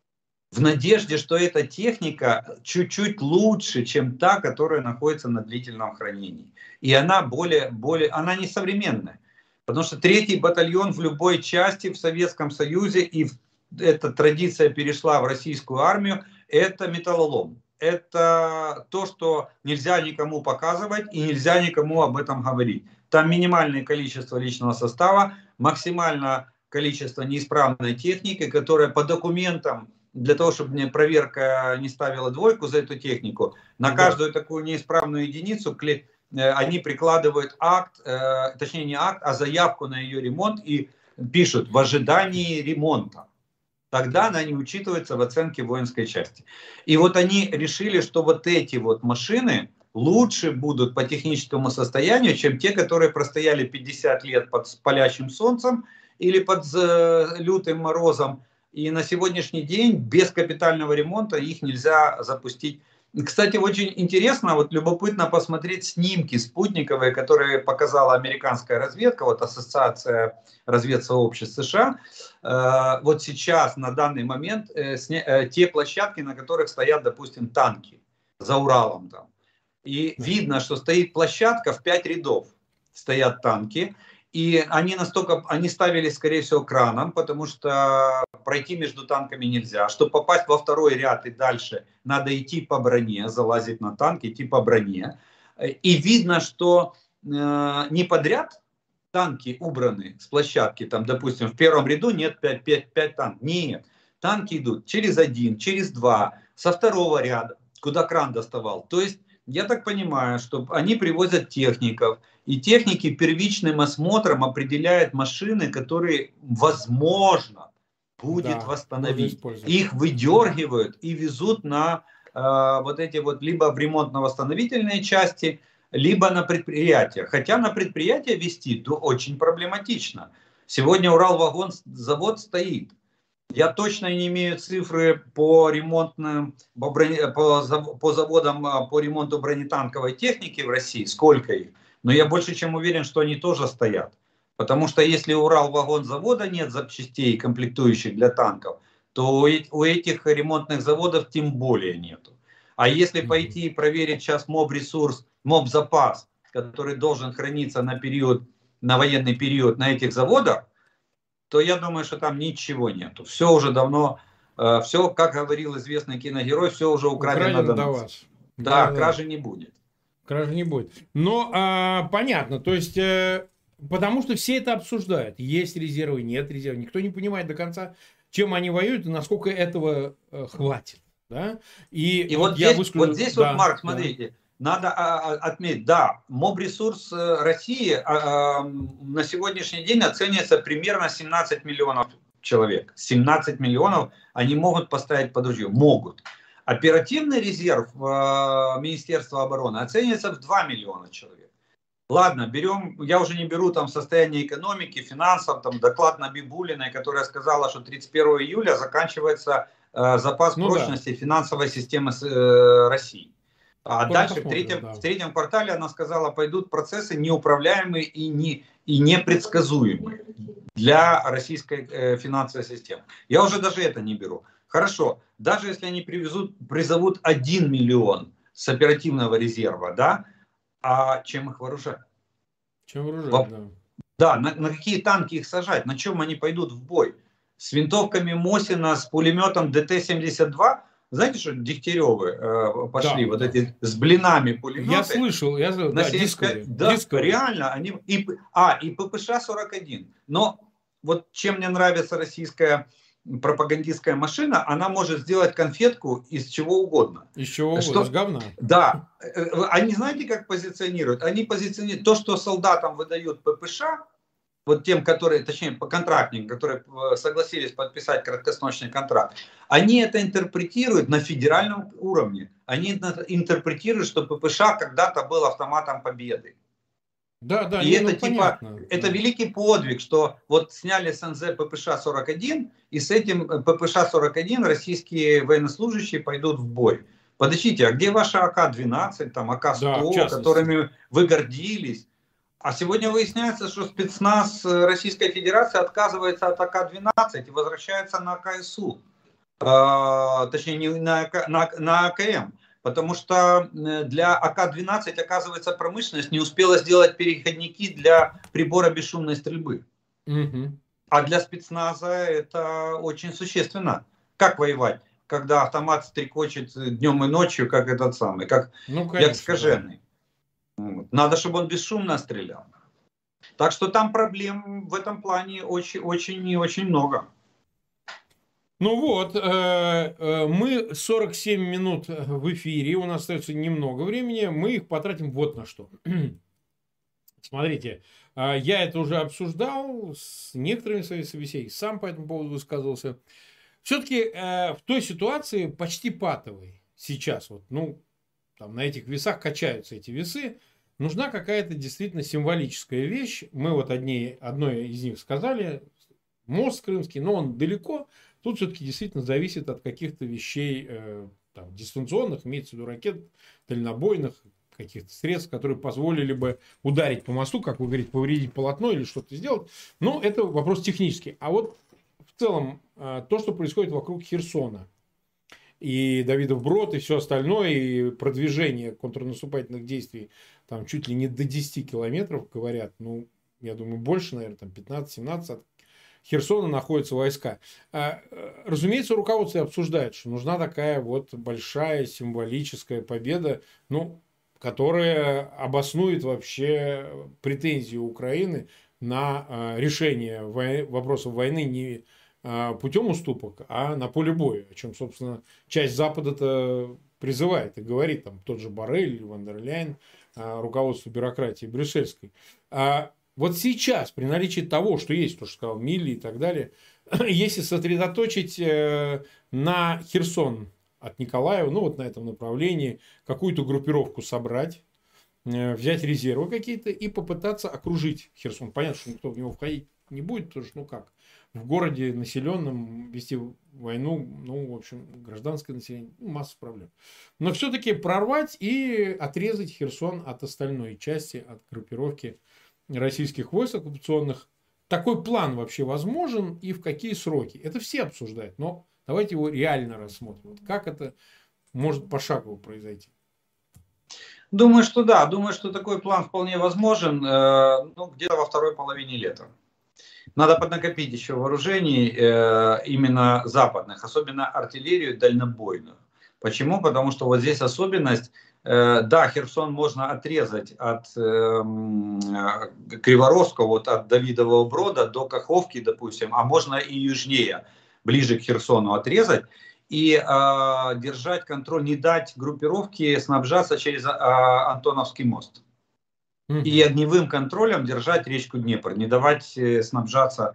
В надежде, что эта техника чуть-чуть лучше, чем та, которая находится на длительном хранении. И она она не современная. Потому что третий батальон в любой части в Советском Союзе, и эта традиция перешла в российскую армию, это металлолом. Это то, что нельзя никому показывать и нельзя никому об этом говорить. Там минимальное количество личного состава, максимальное количество неисправной техники, которая по документам, для того, чтобы мне проверка не ставила двойку за эту технику, на каждую такую неисправную единицу они прикладывают акт, точнее не акт, а заявку на ее ремонт и пишут в ожидании ремонта. Тогда она не учитывается в оценке воинской части. И вот они решили, что вот эти вот машины лучше будут по техническому состоянию, чем те, которые простояли 50 лет под палящим солнцем или под лютым морозом. И на сегодняшний день без капитального ремонта их нельзя запустить. Кстати, очень интересно, вот любопытно посмотреть снимки спутниковые, которые показала американская разведка, вот Ассоциация разведсообществ США. Вот сейчас, на данный момент, те площадки, на которых стоят, допустим, танки за Уралом там. И видно, что стоит площадка в 5 рядов, стоят танки. И они ставили, скорее всего, краном, потому что пройти между танками нельзя. Чтобы попасть во второй ряд и дальше, надо идти по броне, залазить на танк, идти по броне. И видно, что не подряд танки убраны с площадки. Там, допустим, в первом ряду нет 5 танков. Нет. Танки идут через один, через два, со второго ряда, куда кран доставал. То есть, я так понимаю, что они привозят техников, и техники первичным осмотром определяют машины, которые, возможно, будет восстановить. Их выдергивают и везут на вот эти вот либо в ремонтно-восстановительные части, либо на предприятия. Хотя на предприятие везти очень проблематично. Сегодня Уралвагонзавод стоит. Я точно не имею цифры по заводам по ремонту бронетанковой техники в России, сколько их. Но я больше чем уверен, что они тоже стоят. Потому что если у Уралвагонзавода нет запчастей, комплектующих для танков, то у этих ремонтных заводов тем более нету. А если пойти и проверить сейчас моб-ресурс, моб-запас, который должен храниться на военный период на этих заводах, то я думаю, что там ничего нету. Все уже давно, все, как говорил известный киногерой, все уже украдено до вас. Да, кражи не будет. Кражи не будет. Но понятно, то есть, потому что все это обсуждают. Есть резервы, нет резервов. Никто не понимает до конца, чем они воюют и насколько этого хватит. Да? И вот здесь, Марк, смотрите, надо отметить, да, моб-ресурс России на сегодняшний день оценивается примерно 17 миллионов человек. 17 миллионов они могут поставить под ружье. Могут. Оперативный резерв Министерства обороны оценивается в 2 миллиона человек. Ладно, я уже не беру там состояние экономики, финансов, там доклад Набибуллиной, которая сказала, что 31 июля заканчивается запас прочности финансовой системы России. А дальше в третьем квартале она сказала, пойдут процессы неуправляемые и непредсказуемые для российской финансовой системы. Я уже даже это не беру. Хорошо, даже если они призовут 1 миллион с оперативного резерва, да, а чем их вооружать? Чем вооружать, да. Да, на какие танки их сажать, на чем они пойдут в бой? С винтовками Мосина, с пулеметом ДТ-72? Знаете, что Дегтяревы пошли, эти с блинами пулеметы? Я слышал, Discovery. Да, реально, и ППШ-41. Но вот чем мне нравится российская пропагандистская машина, она может сделать конфетку из чего угодно. Из чего угодно, из говна. Да. Они знаете, как позиционируют? Они позиционируют то, что солдатам выдают ППШ, вот тем, которые, точнее, по контрактникам, которые согласились подписать краткосрочный контракт, они это интерпретируют на федеральном уровне. Они интерпретируют, что ППШ когда-то был автоматом победы. Да, да, и это понятно. Это великий подвиг, что вот сняли с НЗ ППШ-41, и с этим ППШ-41 российские военнослужащие пойдут в бой. Подождите, а где ваши АК-12, там АК-100, да, которыми вы гордились? А сегодня выясняется, что спецназ Российской Федерации отказывается от АК-12 и возвращается на АКСУ. Точнее, не на АКМ. Потому что для АК-12, оказывается, промышленность не успела сделать переходники для прибора бесшумной стрельбы. Угу. А для спецназа это очень существенно. Как воевать, когда автомат стрекочет днем и ночью, как этот самый, как як скаженый. Да. Надо, чтобы он бесшумно стрелял. Так что там проблем в этом плане очень и очень много. Ну вот, мы 47 минут в эфире, у нас остается немного времени, мы их потратим вот на что. Смотрите, я это уже обсуждал с некоторыми своими собеседниками, сам по этому поводу высказывался. Все-таки в той ситуации почти патовой сейчас, вот, ну, там на этих весах качаются эти весы, нужна какая-то действительно символическая вещь. Мы вот одной из них сказали, мост крымский, но он далеко. Тут все-таки действительно зависит от каких-то вещей там, дистанционных, имеется в виду ракет, дальнобойных, каких-то средств, которые позволили бы ударить по мосту, как вы говорите, повредить полотно или что-то сделать. Но это вопрос технический. А вот в целом то, что происходит вокруг Херсона, и Давидов Брод, и все остальное, и продвижение контрнаступательных действий, там чуть ли не до 10 километров, говорят, ну, я думаю, больше, наверное, там 15-17 от Херсона находятся войска. Разумеется, руководство обсуждает, что нужна такая вот большая символическая победа, ну, которая обоснует вообще претензии Украины на решение вопросов войны не путем уступок, а на поле боя, о чем, собственно, часть Запада-то призывает и говорит, там, тот же Боррель, Ван дер Ляйен, руководство бюрократии брюссельской. Вот сейчас, при наличии того, что есть, то, что сказал Милли и так далее, если сосредоточить на Херсон от Николаева, ну вот на этом направлении, какую-то группировку собрать, взять резервы какие-то и попытаться окружить Херсон. Понятно, что никто в него входить не будет, потому что, ну как, в городе населенном вести войну, ну, в общем, гражданское население, ну, масса проблем. Но все-таки прорвать и отрезать Херсон от остальной части, от группировки российских войск оккупационных. Такой план вообще возможен и в какие сроки? Это все обсуждают, но давайте его реально рассмотрим. Вот как это может пошагово произойти? Думаю, что да. Думаю, что такой план вполне возможен, ну, где-то во второй половине лета. Надо поднакопить еще вооружений именно западных, особенно артиллерию дальнобойную. Почему? Потому что вот здесь особенность. Да, Херсон можно отрезать от Криворовского, вот от Давидового Брода до Каховки, допустим, а можно и южнее, ближе к Херсону отрезать и держать контроль, не дать группировке снабжаться через Антоновский мост. И огневым контролем держать речку Днепр, не давать снабжаться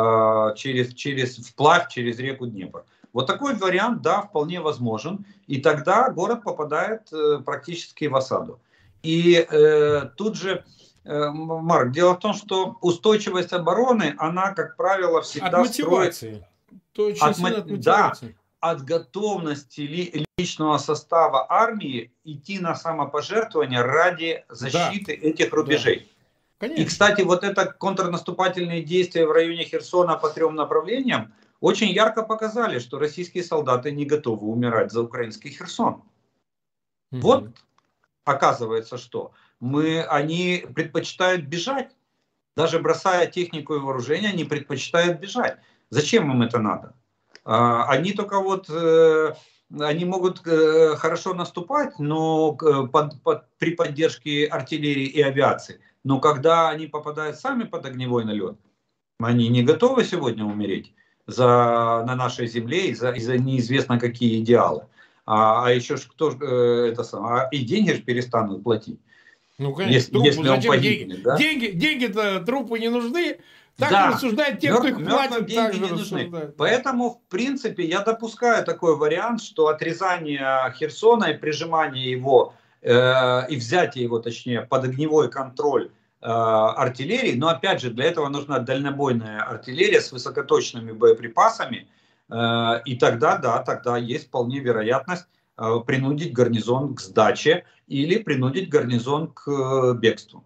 вплавь через реку Днепр. Вот такой вариант, да, вполне возможен. И тогда город попадает практически в осаду. И тут же, Марк, дело в том, что устойчивость обороны, она, как правило, всегда от мотивации. Да, от готовности личного состава армии идти на самопожертвование ради защиты этих рубежей. Да. И, кстати, вот это контрнаступательные действия в районе Херсона по 3 направлениям очень ярко показали, что российские солдаты не готовы умирать за украинский Херсон. Вот оказывается, что они предпочитают бежать. Даже бросая технику и вооружение, они предпочитают бежать. Зачем им это надо? Они только вот, они могут хорошо наступать, но при поддержке артиллерии и авиации. Но когда они попадают сами под огневой налет, они не готовы сегодня умереть. на нашей земле и за неизвестно какие идеалы. А еще кто это самое, и деньги же перестанут платить. Ну, конечно, трупу Если он зачем деньги? погибнет, да? Деньги-то трупу не нужны. Так Да, рассуждают те, кто их мертвым платит, так деньги же не нужны. рассуждают. Поэтому, в принципе, я допускаю такой вариант, что отрезание Херсона и прижимание его, и взятие его, точнее, под огневой контроль артиллерии, но опять же, для этого нужна дальнобойная артиллерия с высокоточными боеприпасами, и тогда, да, тогда есть вполне вероятность принудить гарнизон к сдаче или принудить гарнизон к бегству.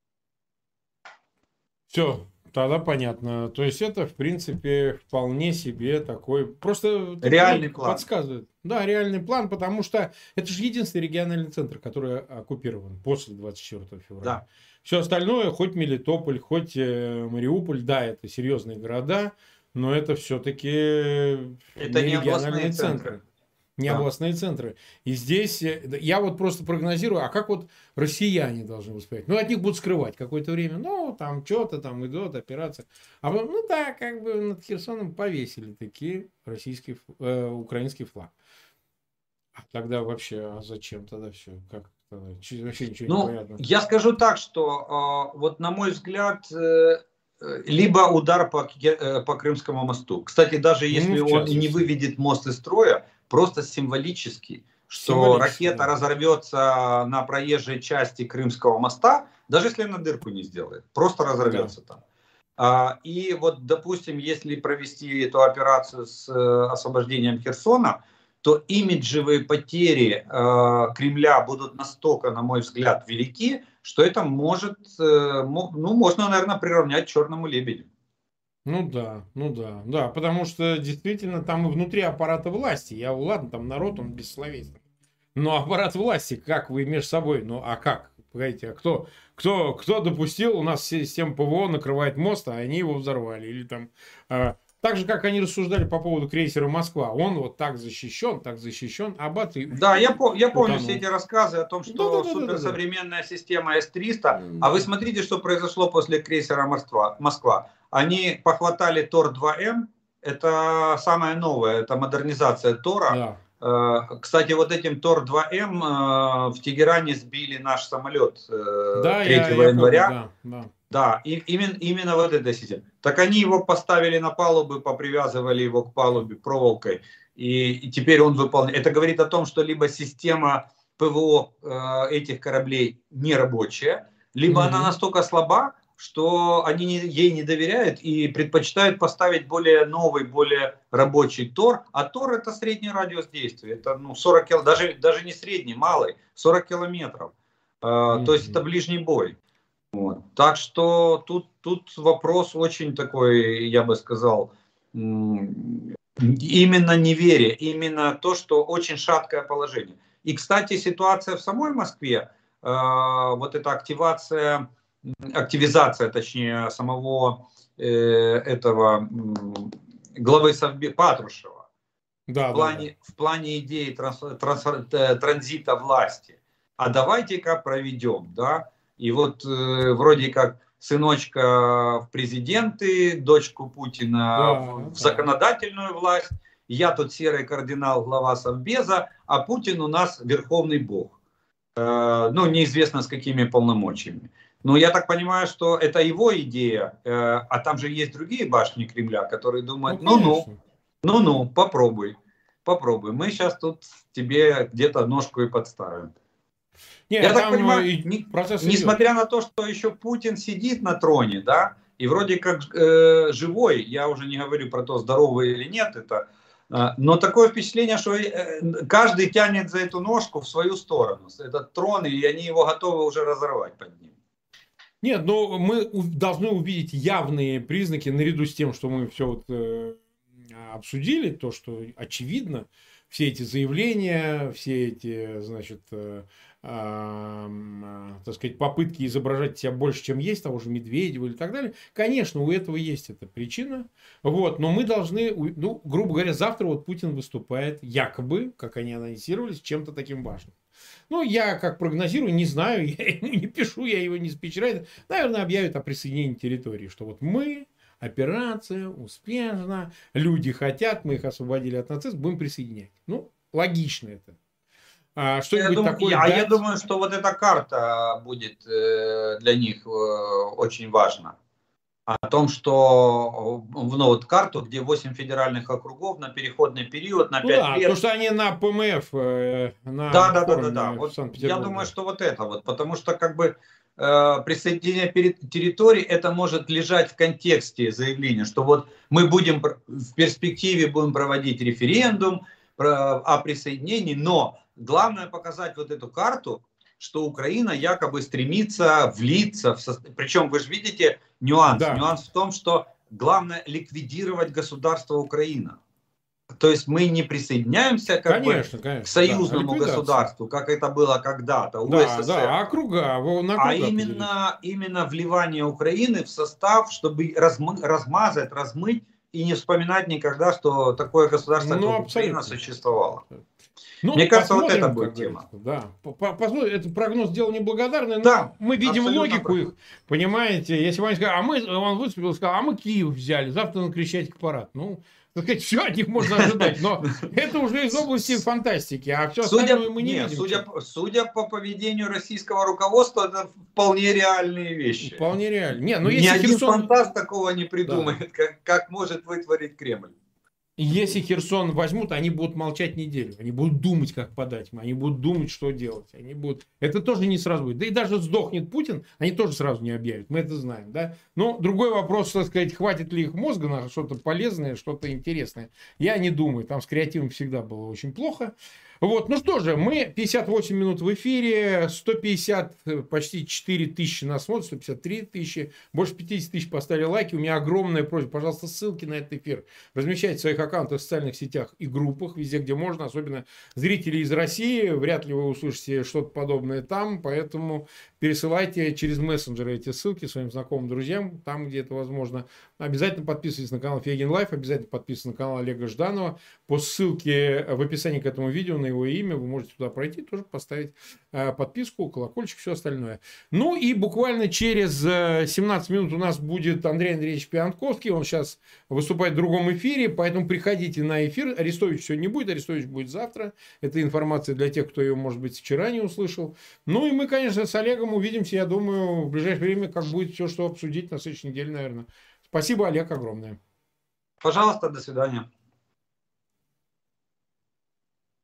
Все, тогда понятно. То есть это, в принципе, вполне себе такой... Просто Реальный логика план. подсказывает. Да, реальный план, потому что это же единственный региональный центр, который оккупирован после 24 февраля. Да. Все остальное, хоть Мелитополь, хоть Мариуполь, да, это серьезные города, но это все-таки Это не региональные областные центры. Не Да. областные центры. И здесь я вот просто прогнозирую, а как вот россияне должны воспринимать? Ну, от них будут скрывать какое-то время. Ну, там что-то там идет, операция. А потом, ну да, как бы над Херсоном повесили такие украинский флаг. А тогда вообще, а зачем тогда все? Как тогда? Вообще ничего не понятно. Я скажу так, что вот на мой взгляд, либо удар по Крымскому мосту. Кстати, даже если он и не выведет мост из строя, просто символически, что ракета разорвется на проезжей части Крымского моста, даже если она дырку не сделает, просто разорвется там. И вот, допустим, если провести эту операцию с освобождением Херсона, то имиджевые потери Кремля будут настолько, на мой взгляд, велики, что это может, можно, наверное, приравнять к черному лебедю. Ну да, потому что действительно там и внутри аппарата власти, ладно, там народ, он бессловесный, но аппарат власти, как вы между собой, ну а как? Погодите, а кто допустил, у нас система ПВО накрывает мост, а они его взорвали, или там... Так же, как они рассуждали по поводу крейсера «Москва». Он вот так защищен, а бат и... Да, я помню все эти рассказы о том, что суперсовременная система С-300. А вы смотрите, что произошло после крейсера «Москва». Они похватали Тор-2М. Это самое новое, это модернизация Тора. Да. Кстати, вот этим Тор-2М в Тегеране сбили наш самолет 3 января. Помню, да. Да, и именно вот эта система. Так они его поставили на палубы, попривязывали его к палубе проволокой, и теперь он выполняет. Это говорит о том, что либо система ПВО этих кораблей не рабочая, либо она настолько слаба, что они ей не доверяют и предпочитают поставить более новый, более рабочий Тор. А Тор — это средний радиус действия. Это 40 километров, даже не средний, малый, 40 километров. То есть это ближний бой. Вот. Так что тут вопрос очень такой, я бы сказал, именно неверие, именно то, что очень шаткое положение. И, кстати, ситуация в самой Москве, вот эта активизация, точнее, самого этого главы Совбеза Патрушева в плане идеи транзита власти. А давайте-ка проведем, да? И вот вроде как сыночка в президенты, дочку Путина в законодательную власть. Я тут серый кардинал, глава Совбеза, а Путин у нас верховный бог. Ну, неизвестно с какими полномочиями. Но я так понимаю, что это его идея, а там же есть другие башни Кремля, которые думают, ну, попробуй. Мы сейчас тут тебе где-то ножку и подставим. Я так понимаю, несмотря на то, что еще Путин сидит на троне, да, и вроде как живой, я уже не говорю про то, здоровый или нет, но такое впечатление, что каждый тянет за эту ножку в свою сторону, этот трон, и они его готовы уже разорвать под ним. Нет, но мы должны увидеть явные признаки, наряду с тем, что мы все обсудили, то, что очевидно, все эти заявления, все эти, значит, так сказать, попытки изображать себя больше, чем есть, того же Медведева и так далее. Конечно, у этого есть эта причина. Вот, но мы должны, ну, грубо говоря, завтра вот Путин выступает якобы, как они анонсировали, с чем-то таким важным. Ну, я как прогнозирую, не знаю, я ему не пишу, я его не спичрайдер. Наверное, объявят о присоединении территории, что вот мы операция успешна, люди хотят, мы их освободили от нацистов, будем присоединять. Ну, логично это. Что-нибудь такое я думаю, что вот эта карта будет для них очень важна. О том, что ну, вот карту, где 8 федеральных округов на переходный период, на 5 лет. Потому что они на ПМФ, на да. Вот я думаю, что вот это вот, потому что как бы присоединение территорий, это может лежать в контексте заявления, что вот мы будем в перспективе будем проводить референдум о присоединении, но главное показать вот эту карту, что Украина якобы стремится влиться в состав. Причем вы же видите нюанс. Да. Нюанс в том, что главное ликвидировать государство Украина. То есть мы не присоединяемся конечно, к союзному государству, как это было когда-то у СССР. Да, округа, именно вливание Украины в состав, чтобы размазать, размыть и не вспоминать никогда, что такое государство, как Украина, существовало. Ну, мне кажется, вот это будет тема. Да. Посмотрим, это прогноз дело неблагодарное, но да, мы видим логику их, понимаете. Если бы они сказали, он выступил и сказал, а мы Киев взяли, завтра на Крещатик парад. Ну, так сказать, все от них можно ожидать, но это уже из области фантастики, а все остальное мы не видим. Судя по поведению российского руководства, это вполне реальные вещи. Вполне реально. Ни один фантаст такого не придумает, как может вытворить Кремль. Если Херсон возьмут, они будут молчать неделю. Они будут думать, как подать. Они будут думать, что делать. Они будут... Это тоже не сразу будет. Да и даже сдохнет Путин, они тоже сразу не объявят. Мы это знаем. Да? Но другой вопрос, так сказать, хватит ли их мозга на что-то полезное, что-то интересное. Я не думаю. Там с креативом всегда было очень плохо. Вот, ну что же, мы 58 минут в эфире, 150, почти 4 тысячи нас смотрят, 153 тысячи, больше 50 тысяч поставили лайки. У меня огромная просьба, пожалуйста, ссылки на этот эфир размещайте в своих аккаунтах в социальных сетях и группах, везде, где можно, особенно зрители из России, вряд ли вы услышите что-то подобное там, поэтому пересылайте через мессенджеры эти ссылки своим знакомым, друзьям, там, где это возможно. Обязательно подписывайтесь на канал Фейгин Лайф, обязательно подписывайтесь на канал Олега Жданова. По ссылке в описании к этому видео, на его имя, вы можете туда пройти, тоже поставить подписку, колокольчик, все остальное. Ну и буквально через 17 минут у нас будет Андрей Андреевич Пиантковский, он сейчас выступает в другом эфире, поэтому приходите на эфир. Арестович сегодня не будет, Арестович будет завтра. Это информация для тех, кто ее, может быть, вчера не услышал. Ну и мы, конечно, с Олегом увидимся, я думаю, в ближайшее время, как будет все, что обсудить на следующей неделе, наверное. Спасибо, Олег, огромное. Пожалуйста, до свидания.